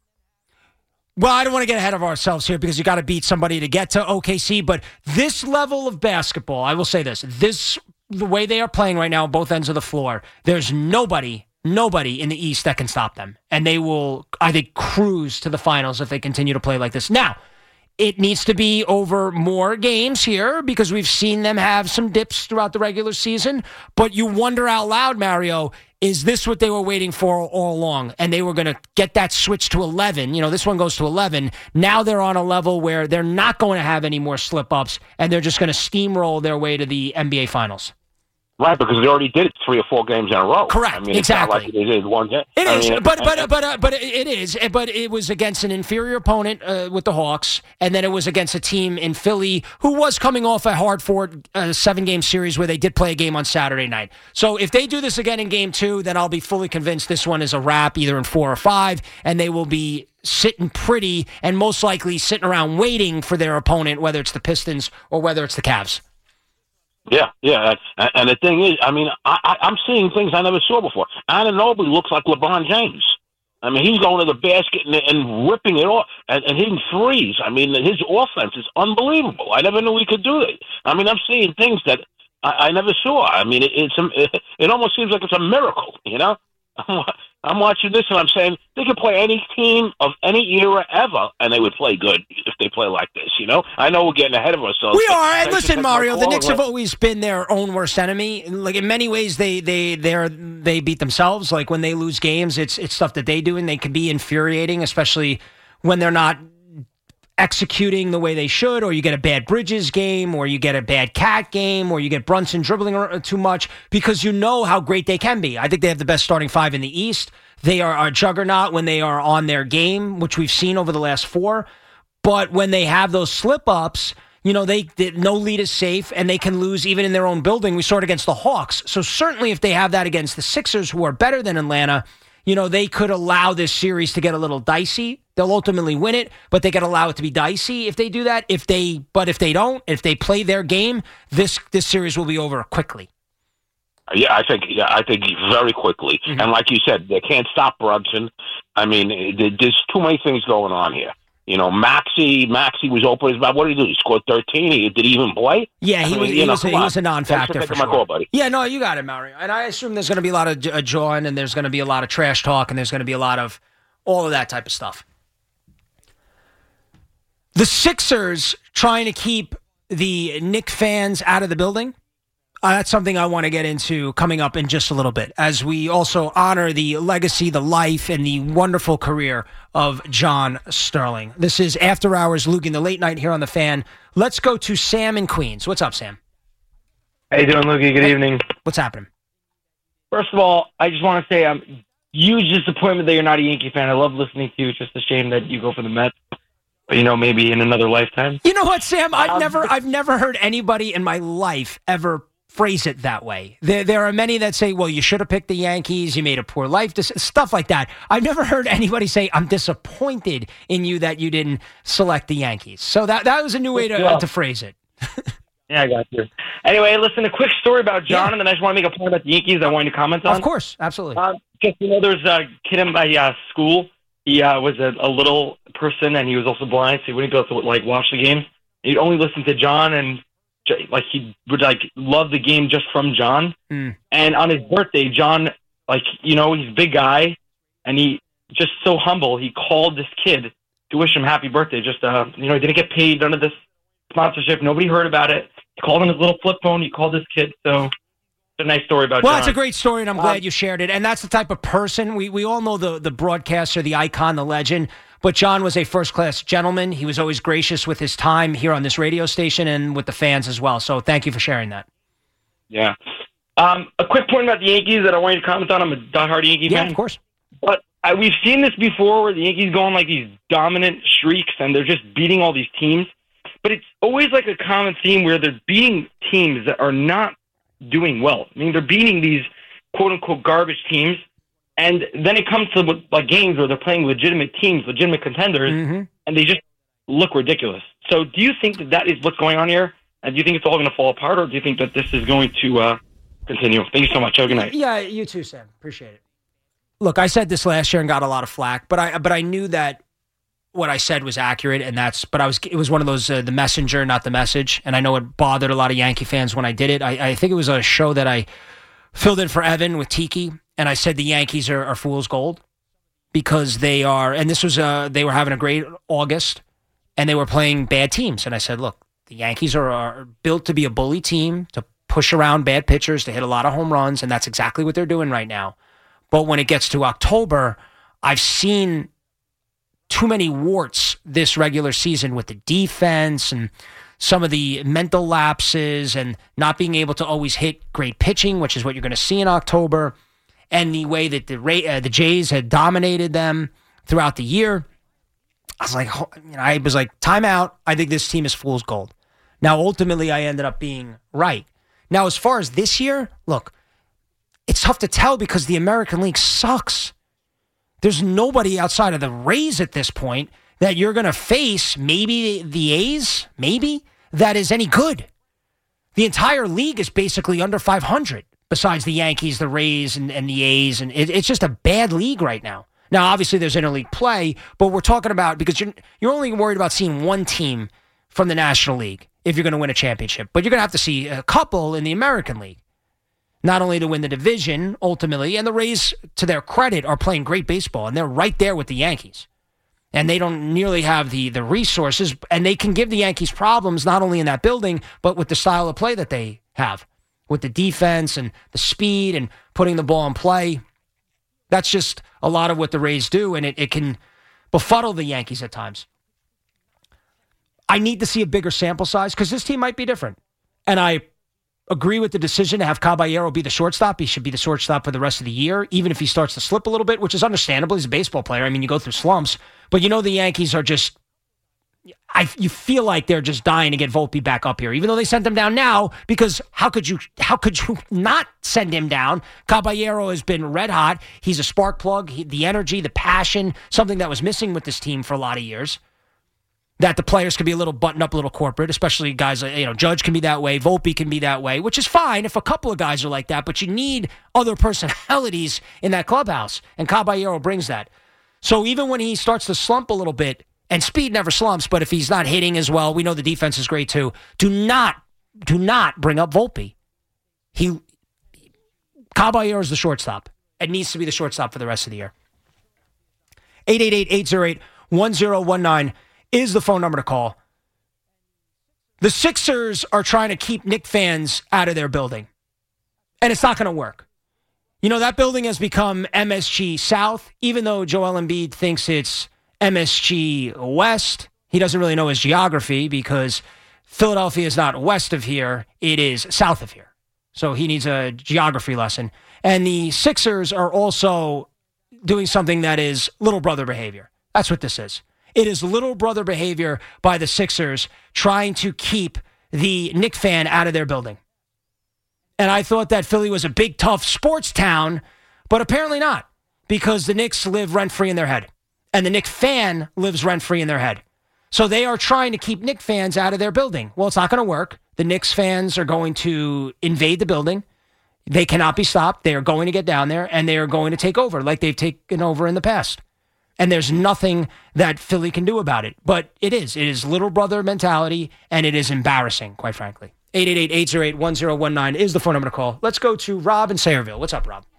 [SPEAKER 5] Well, I don't want to get ahead of ourselves here because you got to beat somebody to get to O K C, but this level of basketball, I will say this, this the way they are playing right now on both ends of the floor, there's nobody, nobody in the East that can stop them. And they will, I think, cruise to the finals if they continue to play like this. Now, it needs to be over more games here because we've seen them have some dips throughout the regular season, but you wonder out loud, Mario, is this what they were waiting for all along? And they were going to get that switch to eleven. You know, this one goes to eleven. Now they're on a level where they're not going to have any more slip-ups, and they're just going to steamroll their way to the N B A Finals.
[SPEAKER 14] Right, because they already did it three or four games in a row.
[SPEAKER 5] Correct,
[SPEAKER 14] I mean,
[SPEAKER 5] exactly.
[SPEAKER 14] It's not like they did one.
[SPEAKER 5] It
[SPEAKER 14] I
[SPEAKER 5] is,
[SPEAKER 14] mean,
[SPEAKER 5] but
[SPEAKER 14] and,
[SPEAKER 5] but
[SPEAKER 14] and,
[SPEAKER 5] but uh, but it is, but it was against an inferior opponent uh, with the Hawks, and then it was against a team in Philly who was coming off a hard-fought uh, seven-game series where they did play a game on Saturday night. So if they do this again in Game Two, then I'll be fully convinced this one is a wrap, either in four or five, and they will be sitting pretty and most likely sitting around waiting for their opponent, whether it's the Pistons or whether it's the Cavs.
[SPEAKER 14] Yeah, yeah, and, and the thing is, I mean, I, I, I'm seeing things I never saw before. Anunoby looks like LeBron James. I mean, he's going to the basket and, and ripping it off and, and hitting threes. I mean, his offense is unbelievable. I never knew he could do it. I mean, I'm seeing things that I, I never saw. I mean, it, it's a, it, it almost seems like it's a miracle, you know? I'm watching this and I'm saying they could play any team of any era ever, and they would play good if they play like this, you know? I know we're getting ahead of ourselves.
[SPEAKER 5] We are. And listen, Mario, the Knicks have always been their own worst enemy. Like, in many ways, they they they they beat themselves. Like, when they lose games, it's it's stuff that they do, and they can be infuriating, especially when they're not executing the way they should, or you get a bad Bridges game, or you get a bad Cat game, or you get Brunson dribbling too much, because you know how great they can be. I think they have the best starting five in the East. They are a juggernaut when they are on their game, which we've seen over the last four. But when they have those slip-ups, you know, they, they no lead is safe, and they can lose even in their own building. We saw it against the Hawks. So certainly if they have that against the Sixers, who are better than Atlanta, you know, they could allow this series to get a little dicey. They'll ultimately win it, but they could allow it to be dicey if they do that. If they, but if they don't, if they play their game, this this series will be over quickly.
[SPEAKER 14] Yeah, I think yeah, I think very quickly. Mm-hmm. And like you said, they can't stop Brunson. I mean, there's too many things going on here. You know, Maxey, Maxey was open his mouth. What did he do? He scored thirteen. He, did he even play?
[SPEAKER 5] Yeah, he
[SPEAKER 14] I mean,
[SPEAKER 5] was. He,
[SPEAKER 14] know,
[SPEAKER 5] was, a, he was a non-factor for sure.
[SPEAKER 14] Call, buddy.
[SPEAKER 5] Yeah, no, you got it, Mario. And I assume there's going to be a lot of uh, jawing, and there's going to be a lot of trash talk, and there's going to be a lot of all of that type of stuff. The Sixers trying to keep the Knick fans out of the building. Uh, that's something I want to get into coming up in just a little bit, as we also honor the legacy, the life, and the wonderful career of John Sterling. This is After Hours, Luke in the Late Night here on The Fan. Let's go to Sam in Queens. What's up, Sam?
[SPEAKER 15] How you doing, Lukey? Good hey. evening.
[SPEAKER 5] What's happening?
[SPEAKER 15] First of all, I just want to say I'm huge disappointment that you're not a Yankee fan. I love listening to you. It's just a shame that you go for the Mets. But, you know, maybe in another lifetime.
[SPEAKER 5] You know what, Sam? I've um, never, I've never heard anybody in my life ever phrase it that way. There, there are many that say, well, you should have picked the Yankees, you made a poor life, stuff like that. I've never heard anybody say, I'm disappointed in you that you didn't select the Yankees. So that that was a new way to, uh, to phrase it.
[SPEAKER 15] Yeah, I got you. Anyway, listen, a quick story about John, yeah. and then I just want to make a point about the Yankees I wanted to comment on.
[SPEAKER 5] Of course, absolutely.
[SPEAKER 15] Uh, just, you know, there's a kid in my uh, school. He uh, was a, a little person, and he was also blind, so he wouldn't be able to, like, watch the game. He'd only listen to John, and like he would like love the game just from John.
[SPEAKER 5] Mm.
[SPEAKER 15] And on his birthday, John, like, you know, he's a big guy and he just so humble. He called this kid to wish him happy birthday. Just, uh, you know, he didn't get paid, none of this sponsorship. Nobody heard about it. He called on his little flip phone. He called this kid. So It's a nice story about
[SPEAKER 5] Well,
[SPEAKER 15] John.
[SPEAKER 5] it's a great story, and I'm
[SPEAKER 15] Um,
[SPEAKER 5] glad you shared it. And that's the type of person, we, we all know the, the broadcaster, the icon, the legend, but John was a first-class gentleman. He was always gracious with his time here on this radio station and with the fans as well. So thank you for sharing that.
[SPEAKER 15] Yeah. Um, a quick point about the Yankees that I wanted to comment on. I'm a diehard Yankee
[SPEAKER 5] Yeah,
[SPEAKER 15] fan.
[SPEAKER 5] of course.
[SPEAKER 15] But I, we've seen this before where the Yankees go on like these dominant streaks and they're just beating all these teams. But it's always like a common theme where they're beating teams that are not doing well. I mean, they're beating these quote-unquote garbage teams, and then it comes to like games where they're playing legitimate teams, legitimate contenders,
[SPEAKER 5] mm-hmm.
[SPEAKER 15] and they just look ridiculous. So do you think that that is what's going on here? And do you think it's all going to fall apart, or do you think that this is going to uh, continue? Thank you so much. Have a good night.
[SPEAKER 5] Yeah, you too, Sam. Appreciate it. Look, I said this last year and got a lot of flack, but I but I knew that what I said was accurate, and that's. But I was it was one of those uh, the messenger, not the message, and I know it bothered a lot of Yankee fans when I did it. I, I think it was a show that I filled in for Evan with Tiki, and I said the Yankees are, are fool's gold because they are. And this was uh they were having a great August, and they were playing bad teams, and I said, look, the Yankees are, are built to be a bully team, to push around bad pitchers, to hit a lot of home runs, and that's exactly what they're doing right now. But when it gets to October, I've seen too many warts this regular season with the defense and some of the mental lapses and not being able to always hit great pitching, which is what you're going to see in October, and the way that the uh, the Jays had dominated them throughout the year. I was like, you know, I was like, timeout. I think this team is fool's gold. Now, ultimately, I ended up being right. Now, as far as this year, look, it's tough to tell because the American League sucks. There's nobody outside of the Rays at this point that you're going to face, maybe the A's, maybe, that is any good. The entire league is basically under five hundred, besides the Yankees, the Rays, and, and the A's, and it, it's just a bad league right now. Now, obviously, there's interleague play, but we're talking about, because you're, you're only worried about seeing one team from the National League if you're going to win a championship, but you're going to have to see a couple in the American League. Not only to win the division, ultimately, and the Rays, to their credit, are playing great baseball, and they're right there with the Yankees. And they don't nearly have the the resources, and they can give the Yankees problems not only in that building, but with the style of play that they have, with the defense and the speed and putting the ball in play. That's just a lot of what the Rays do, and it, it can befuddle the Yankees at times. I need to see a bigger sample size because this team might be different. And I agree with the decision to have Caballero be the shortstop. He should be the shortstop for the rest of the year, even if he starts to slip a little bit, which is understandable. He's a baseball player. I mean, you go through slumps. But you know the Yankees are just, I you feel like they're just dying to get Volpe back up here, even though they sent him down now, because how could you how could you not send him down? Caballero has been red hot. He's a spark plug. He, the energy, the passion, something that was missing with this team for a lot of years. That the players can be a little buttoned up, a little corporate, especially guys like, you know, Judge can be that way, Volpe can be that way, which is fine if a couple of guys are like that, but you need other personalities in that clubhouse, and Caballero brings that. So even when he starts to slump a little bit, and speed never slumps, but if he's not hitting as well, we know the defense is great too. Do not, do not bring up Volpe. He, Caballero is the shortstop. It needs to be the shortstop for the rest of the year. eight eight eight, eight oh eight, one oh one nine is the phone number to call. The Sixers are trying to keep Knicks fans out of their building, and it's not going to work. You know, that building has become M S G South, even though Joel Embiid thinks it's M S G West. He doesn't really know his geography because Philadelphia is not west of here, it is south of here. So he needs a geography lesson. And the Sixers are also doing something that is little brother behavior. That's what this is. It is little brother behavior by the Sixers trying to keep the Knicks fan out of their building. And I thought that Philly was a big, tough sports town, but apparently not, because the Knicks live rent-free in their head. And the Knicks fan lives rent-free in their head. So they are trying to keep Knicks fans out of their building. Well, it's not going to work. The Knicks fans are going to invade the building. They cannot be stopped. They are going to get down there, and they are going to take over like they've taken over in the past. And there's nothing that Philly can do about it. But it is. It is little brother mentality, and it is embarrassing, quite frankly. eight eight eight, eight oh eight, one oh one nine is the phone number to call. Let's go to Rob in Sayreville. What's up, Rob?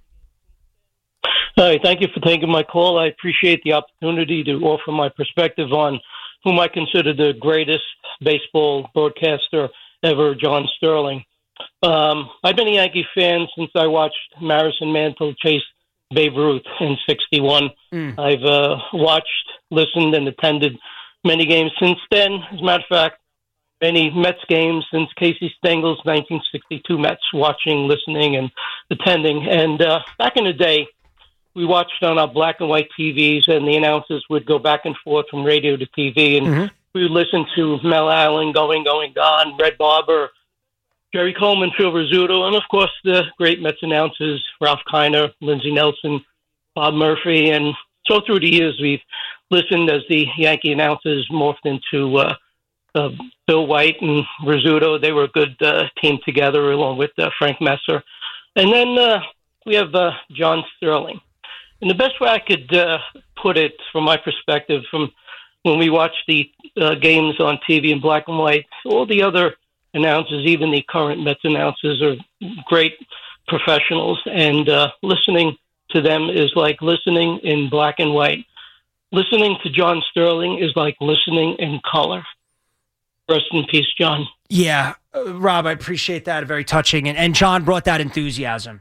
[SPEAKER 16] Hi, thank you for taking my call. I appreciate the opportunity to offer my perspective on whom I consider the greatest baseball broadcaster ever, John Sterling. Um, I've been a Yankee fan since I watched Marison Mantle chase Babe Ruth in sixty-one.
[SPEAKER 5] Mm.
[SPEAKER 16] I've uh, watched, listened, and attended many games since then. As a matter of fact, many Mets games since Casey Stengel's nineteen sixty-two Mets, watching, listening, and attending. And uh, back in the day, we watched on our black and white T Vs, and the announcers would go back and forth from radio to T V, and
[SPEAKER 5] mm-hmm.
[SPEAKER 16] we would listen to Mel Allen, Going, Going, Gone, Red Barber, Jerry Coleman, Phil Rizzuto, and of course the great Mets announcers, Ralph Kiner, Lindsey Nelson, Bob Murphy. And so through the years, we've listened as the Yankee announcers morphed into uh, uh, Bill White and Rizzuto. They were a good uh, team together, along with uh, Frank Messer. And then uh, we have uh, John Sterling. And the best way I could uh, put it, from my perspective, from when we watch the uh, games on T V in black and white, all the other announcers, even the current Mets announcers, are great professionals, and uh, listening to them is like listening in black and white. Listening to John Sterling is like listening in color. Rest in peace, John.
[SPEAKER 5] Yeah, uh, Rob, I appreciate that. Very touching. And, and John brought that enthusiasm.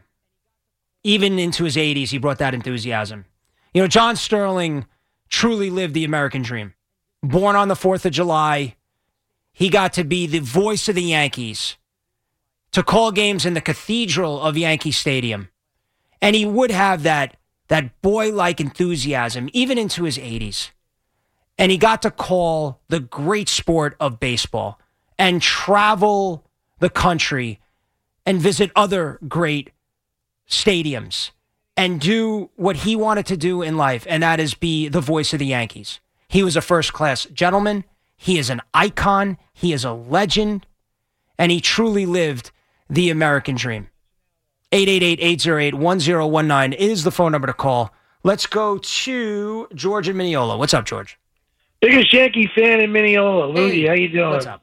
[SPEAKER 5] Even into his eighties, he brought that enthusiasm. You know, John Sterling truly lived the American dream. Born on the fourth of July, he got to be the voice of the Yankees, to call games in the cathedral of Yankee Stadium. And he would have that, that boy-like enthusiasm, even into his eighties. And he got to call the great sport of baseball and travel the country and visit other great stadiums and do what he wanted to do in life, and that is be the voice of the Yankees. He was a first-class gentleman. He is an icon. He is a legend. And he truly lived the American dream. eight eight eight, eight oh eight, one oh one nine is the phone number to call. Let's go to George in Mineola. What's up, George?
[SPEAKER 17] Biggest Yankee fan in Mineola. Ludi,
[SPEAKER 5] Hey,
[SPEAKER 17] how you doing?
[SPEAKER 5] what's up?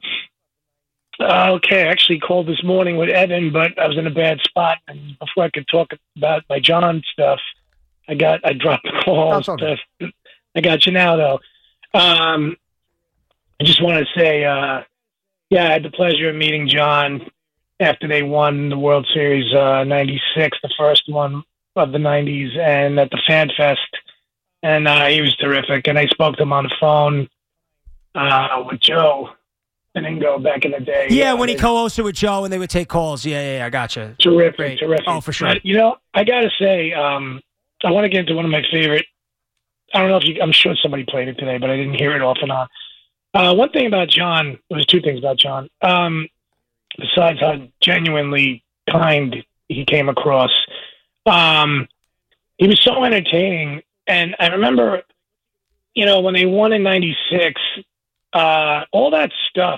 [SPEAKER 17] Uh, okay, I actually called this morning with Evan, but I was in a bad spot. And before I could talk about my John stuff, I got I dropped the call.
[SPEAKER 5] That's okay.
[SPEAKER 17] I got you now, though. Um, I just want to say, uh, yeah, I had the pleasure of meeting John after they won the World Series uh, ninety-six, the first one of the nineties, and at the Fan Fest. And uh, he was terrific. And I spoke to him on the phone uh, with Joe Beningo back in the day.
[SPEAKER 5] Yeah,
[SPEAKER 17] uh,
[SPEAKER 5] when he co-hosted with Joe and they would take calls. Yeah, yeah, yeah, I gotcha.
[SPEAKER 17] Terrific,
[SPEAKER 5] Great.
[SPEAKER 17] terrific.
[SPEAKER 5] Oh, for sure.
[SPEAKER 17] But, you know, I got to say, um, I want to get into one of my favorite. I don't know if you, I'm sure somebody played it today, but I didn't hear it off and on. Uh, one thing about John, there was two things about John. Um, besides how genuinely kind he came across, um, he was so entertaining. And I remember, you know, when they won in ninety-six, uh, all that stuff,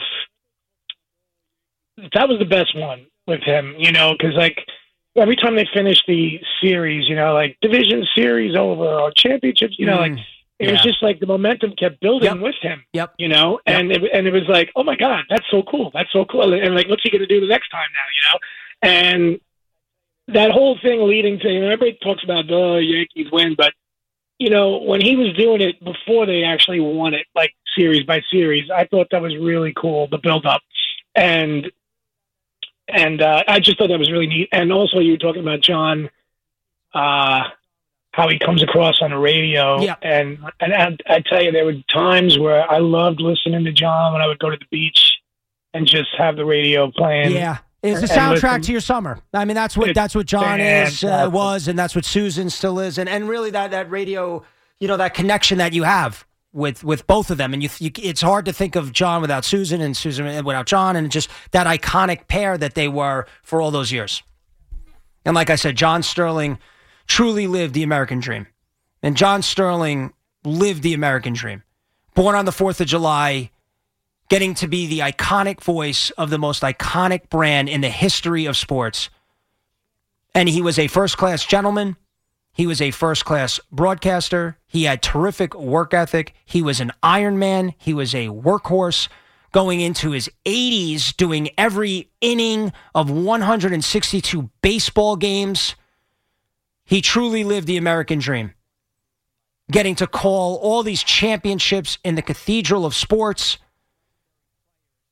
[SPEAKER 17] that was the best one with him, you know, because, like, every time they finished the series, you know, like division series over or championships, you know,
[SPEAKER 5] Mm,
[SPEAKER 17] like it
[SPEAKER 5] yeah.
[SPEAKER 17] was just like the momentum kept building
[SPEAKER 5] Yep.
[SPEAKER 17] with him.
[SPEAKER 5] Yep.
[SPEAKER 17] You know, and it, and it was like, oh my God, that's so cool. That's so cool. And like, what's he going to do the next time now, you know? And that whole thing leading to, you know, everybody talks about the oh, Yankees win, but you know, when he was doing it before they actually won it, like series by series, I thought that was really cool, the build up. And And uh, I just thought that was really neat. And also, you were talking about John, uh, how he comes across on the radio.
[SPEAKER 5] Yeah.
[SPEAKER 17] And and I, I tell you, there were times where I loved listening to John when I would go to the beach and just have the radio playing.
[SPEAKER 5] Yeah. It's the
[SPEAKER 17] and
[SPEAKER 5] soundtrack
[SPEAKER 17] listen.
[SPEAKER 5] to your summer. I mean, that's what
[SPEAKER 17] It's
[SPEAKER 5] that's what John is, uh,
[SPEAKER 17] fantastic.
[SPEAKER 5] was, and that's what Susan still is, and and really that that radio, you know, that connection that you have with with both of them, and you, you it's hard to think of John without Susan, and Susan without John, and just that iconic pair that they were for all those years. And like I said, John Sterling truly lived the American dream, and John Sterling lived the American dream. Born on the fourth of July. Getting to be the iconic voice of the most iconic brand in the history of sports. And he was a first-class gentleman. He was a first-class broadcaster. He had terrific work ethic. He was an Iron Man. He was a workhorse. Going into his eighties, doing every inning of one hundred sixty-two baseball games. He truly lived the American dream. Getting to call all these championships in the cathedral of sports.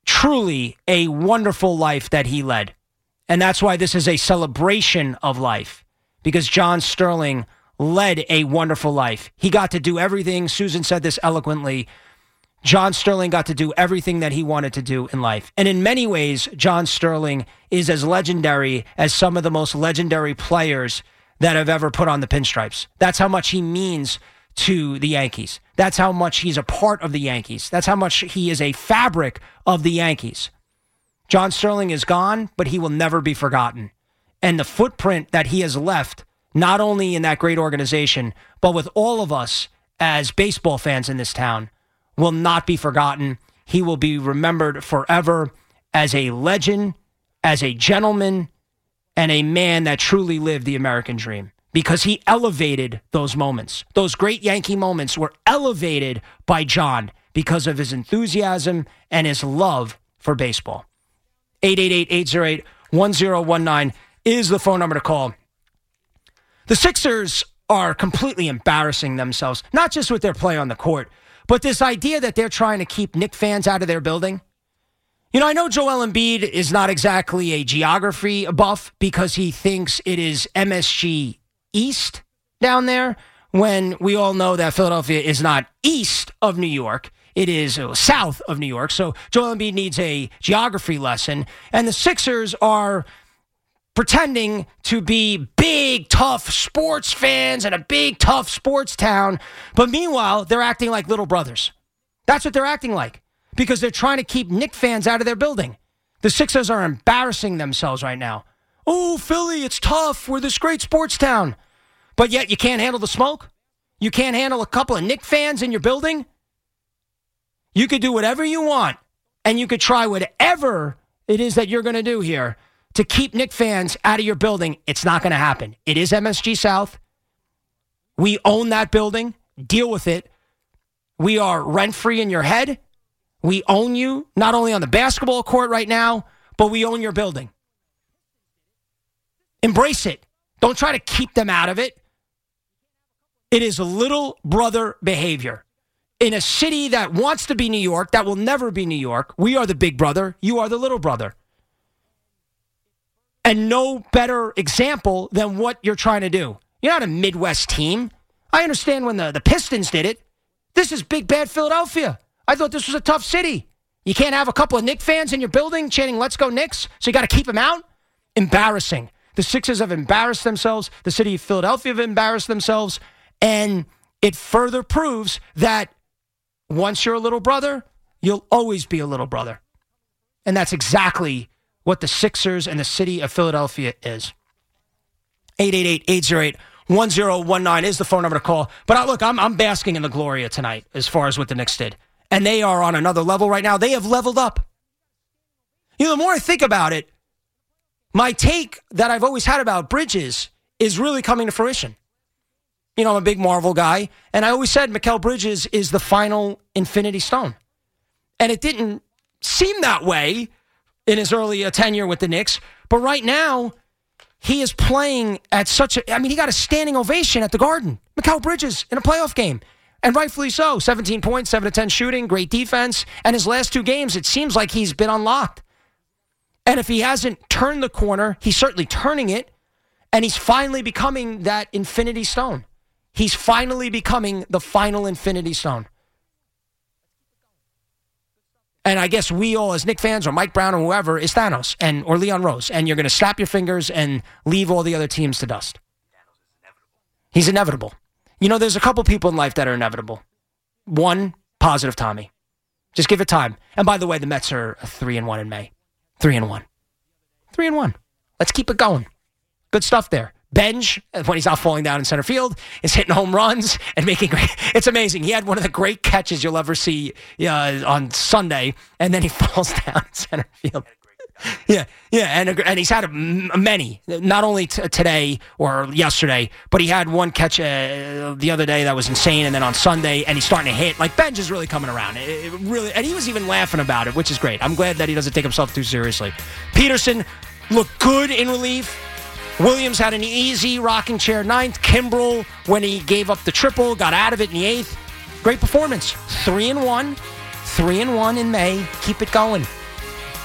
[SPEAKER 5] truly a wonderful life that he led. And that's why this is a celebration of life, because John Sterling led a wonderful life. He got to do everything. Susan said this eloquently. John Sterling got to do everything that he wanted to do in life. And in many ways, John Sterling is as legendary as some of the most legendary players that have ever put on the pinstripes. That's how much he means to the Yankees. That's how much he's a part of the Yankees. That's how much he is a fabric of the Yankees. John Sterling is gone, but he will never be forgotten. And the footprint that he has left, not only in that great organization, but with all of us as baseball fans in this town, will not be forgotten. He will be remembered forever as a legend, as a gentleman, and a man that truly lived the American dream, because he elevated those moments. Those great Yankee moments were elevated by John because of his enthusiasm and his love for baseball. eight eight eight, eight oh eight, one oh one nine is the phone number to call. The Sixers are completely embarrassing themselves, not just with their play on the court, but this idea that they're trying to keep Knicks fans out of their building. You know, I know Joel Embiid is not exactly a geography buff because he thinks it is M S G East down there, when we all know that Philadelphia is not east of New York. It is south of New York. So Joel Embiid needs a geography lesson. And the Sixers are pretending to be big, tough sports fans and a big, tough sports town. But meanwhile, they're acting like little brothers. That's what they're acting like, because they're trying to keep Knicks fans out of their building. The Sixers are embarrassing themselves right now. Oh, Philly, it's tough. We're this great sports town. But yet you can't handle the smoke? You can't handle a couple of Knicks fans in your building? You could do whatever you want, and you could try whatever it is that you're going to do here to keep Knicks fans out of your building. It's not going to happen. It is M S G South. We own that building. Deal with it. We are rent-free in your head. We own you, not only on the basketball court right now, but we own your building. Embrace it. Don't try to keep them out of it. It is little brother behavior. In a city that wants to be New York, that will never be New York, we are the big brother, you are the little brother. And no better example than what you're trying to do. You're not a Midwest team. I understand when the, the Pistons did it. This is big, bad Philadelphia. I thought this was a tough city. You can't have a couple of Knicks fans in your building chanting, "Let's go Knicks," so you got to keep them out? Embarrassing. The Sixers have embarrassed themselves. The city of Philadelphia have embarrassed themselves. And it further proves that once you're a little brother, you'll always be a little brother. And that's exactly what the Sixers and the city of Philadelphia is. eight eight eight, eight oh eight, one oh one nine is the phone number to call. But I, look, I'm, I'm basking in the Gloria tonight as far as what the Knicks did. And they are on another level right now. They have leveled up. You know, the more I think about it, my take that I've always had about Bridges is really coming to fruition. You know, I'm a big Marvel guy, and I always said Mikal Bridges is the final Infinity Stone. And it didn't seem that way in his early uh, tenure with the Knicks, but right now, he is playing at such a... I mean, he got a standing ovation at the Garden. Mikal Bridges in a playoff game, and rightfully so. seventeen points, seven to ten shooting, great defense, and his last two games, it seems like he's been unlocked. And if he hasn't turned the corner, he's certainly turning it, and he's finally becoming that Infinity Stone. He's finally becoming the final Infinity Stone. And I guess we all, as Knicks fans or Mike Brown or whoever, is Thanos and or Leon Rose, and you're going to snap your fingers and leave all the other teams to dust. He's inevitable. You know, there's a couple people in life that are inevitable. One, positive Tommy. Just give it time. And by the way, the Mets are three and one in May. Three and one. Three and one. Let's keep it going. Good stuff there. Benj, when he's not falling down in center field, is hitting home runs and making great. It's amazing. He had one of the great catches you'll ever see uh, on Sunday, and then he falls down in center field. Yeah, yeah, and and he's had a, many, not only t- today or yesterday, but he had one catch uh, the other day that was insane, and then on Sunday, and he's starting to hit. Like, Benj is really coming around. It, it really, and he was even laughing about it, which is great. I'm glad that he doesn't take himself too seriously. Peterson looked good in relief. Williams had an easy rocking chair ninth. Kimbrel, when he gave up the triple, got out of it in the eighth. Great performance. Three and one. Three and one in May. Keep it going.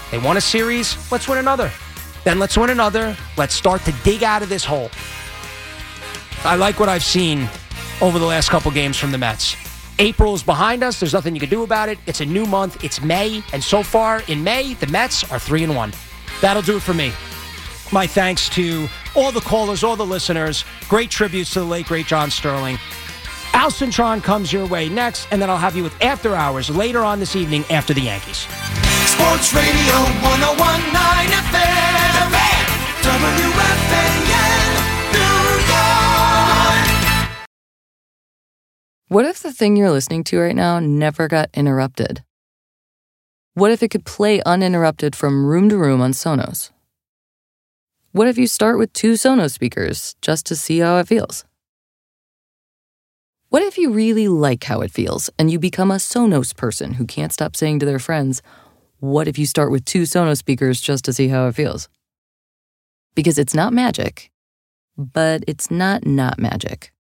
[SPEAKER 5] They won a series, let's win another. Then let's win another. Let's start to dig out of this hole. I like what I've seen over the last couple games from the Mets. April is behind us. There's nothing you can do about it. It's a new month. It's May. And so far in May, the Mets are three and one. That'll do it for me. My thanks to all the callers, all the listeners. Great tributes to the late, great John Sterling. Al Cintron comes your way next, and then I'll have you with After Hours later on this evening after the Yankees.
[SPEAKER 13] Sports Radio one oh one point nine F M. W F A N, New York.
[SPEAKER 18] What if the thing you're listening to right now never got interrupted? What if it could play uninterrupted from room to room on Sonos? What if you start with two Sonos speakers just to see how it feels? What if you really like how it feels and you become a Sonos person who can't stop saying to their friends, what if you start with two Sonos speakers just to see how it feels? Because it's not magic, but it's not not magic.